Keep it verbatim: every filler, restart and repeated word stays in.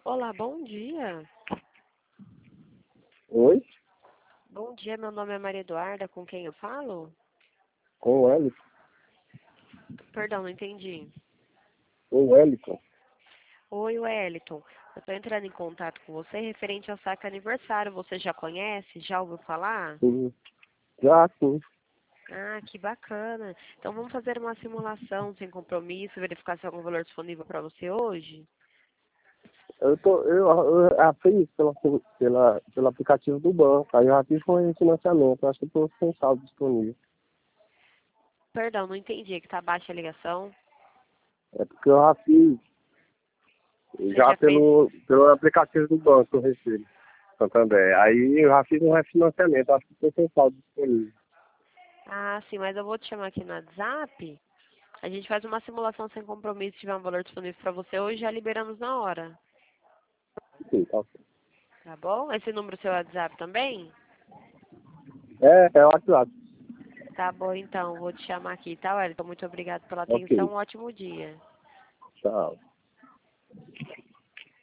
Olá, bom dia. Oi? Bom dia, meu nome é Maria Eduarda, com quem eu falo? Com o Wellington. Perdão, não entendi. O Wellington. Oi, Wellington. Eu estou entrando em contato com você referente ao saque aniversário. Você já conhece? Já ouviu falar? Sim. Já sim. Ah, que bacana. Então vamos fazer uma simulação sem compromisso, verificar se há algum valor disponível para você hoje? Eu, tô, eu, eu já fiz pela, pela, pelo aplicativo do banco. Aí eu já fiz com financiamento. Eu acho que eu estou sem saldo disponível. Perdão, não entendi, que tá baixa a ligação. É porque eu já fiz Você já já fez? pelo, pelo aplicativo do banco que eu recebo. Santander. Aí eu já fiz um refinanciamento. Eu acho que estou sem saldo disponível. Ah, sim, mas eu vou te chamar aqui no WhatsApp. A gente faz uma simulação sem compromisso, se tiver um valor disponível para você hoje, já liberamos na hora. Sim, tá ok. Tá bom? Esse número é seu WhatsApp também? É, é o WhatsApp. Tá bom, então. Vou te chamar aqui, tá, Wellington? Muito obrigado pela Ok. atenção. Um ótimo dia. Tchau.